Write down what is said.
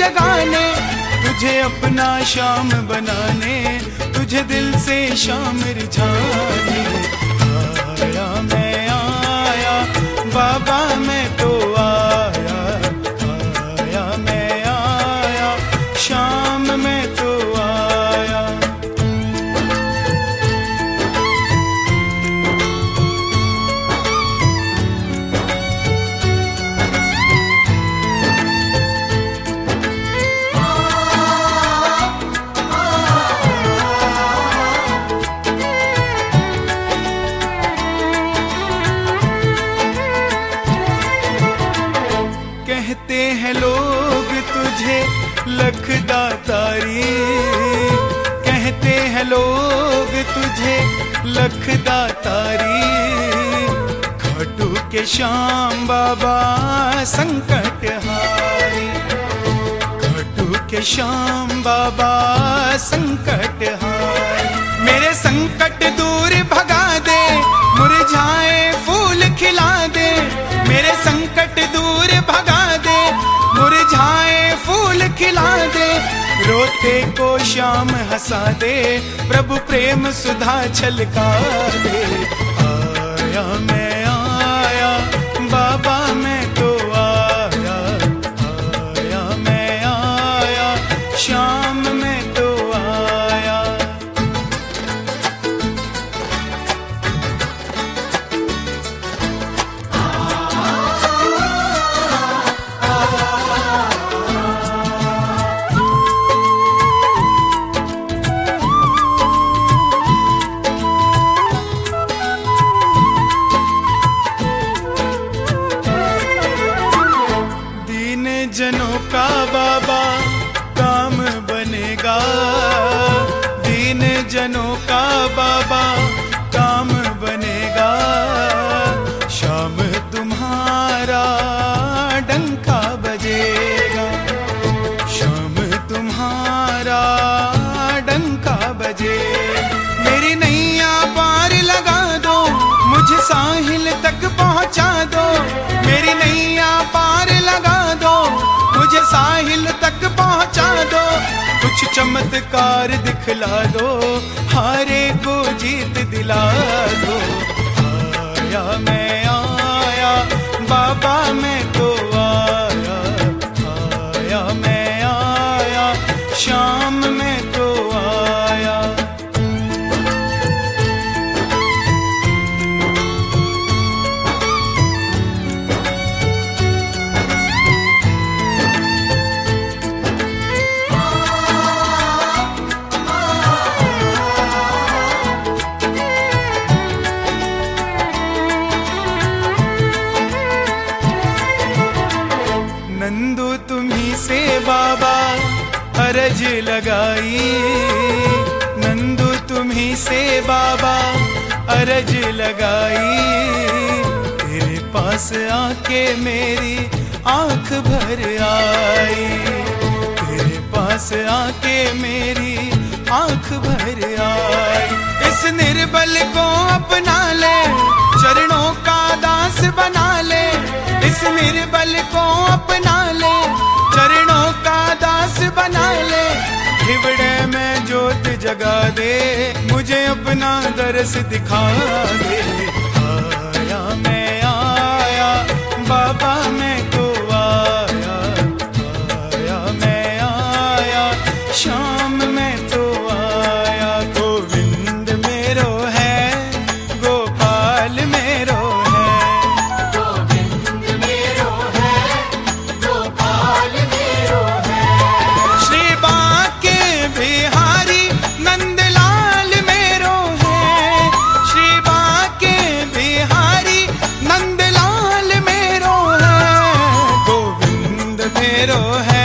जगाने, तुझे अपना श्याम बनाने, तुझे दिल से श्याम रिझाने। आया मैं आया बाबा मैं तो आया, आया मैं आया श्याम मैं तो आया। कहते हैं लोग तुझे लखदातारी, कहते हैं लोग तुझे लखदातारी। खाटू के श्याम बाबा संकट हारी, खाटू के श्याम बाबा संकट हारी। मेरे संकट दूर भगा दे, मुरझाए फूल खिला दे। मेरे संकट दूर भगा दे, मुरझाए फूल खिला दे। रोते को श्याम हंसा दे, प्रभु प्रेम सुधा छलका दे। आया मैं आया बाबा मैं तो आया, आया मैं आया श्याम मैं तो आया। जनों का बाबा काम बनेगा, दीन जनों का बाबा काम बनेगा। शाम तुम्हारा डंका बजेगा, शाम तुम्हारा डंका बजेगा। मेरी नैया पार लगा दो, मुझे साहिल तक पहुंचा दो। मेरी नैया पार लगा दो, मुझे साहिल तक पहुंचा दो। कुछ चमत्कार दिखला दो, हारे को जीत दिला दो। आया मैं आया बाबा मैं तो आया, आया मैं आया श्याम मैं तो आया। नंदू तुम्ही से बाबा अरज लगाई, नंदू तुम्ही से बाबा अरज लगाई। तेरे पास आके मेरी आंख भर आई, तेरे पास आके मेरी आंख भर आई। इस निर्बल को अपना ले, चरणों का दास बना ले। इस निर्बल को अपना ले, चरणों का दास बना ले। हिवड़े में जोत जगा दे, मुझे अपना दरस दिखा दे। आया मैं आया बाबा मैं तो आया, आया मैं आया श्याम मैं तो आया। गोविंद मेरो है, गोपाल मेरो है, गोविंद मेरो है, गोपाल मेरो है। श्री बांके बिहारी नंदलाल मेरो है, श्री बांके बिहारी नंदलाल मेरो है। गोविंद मेरो है,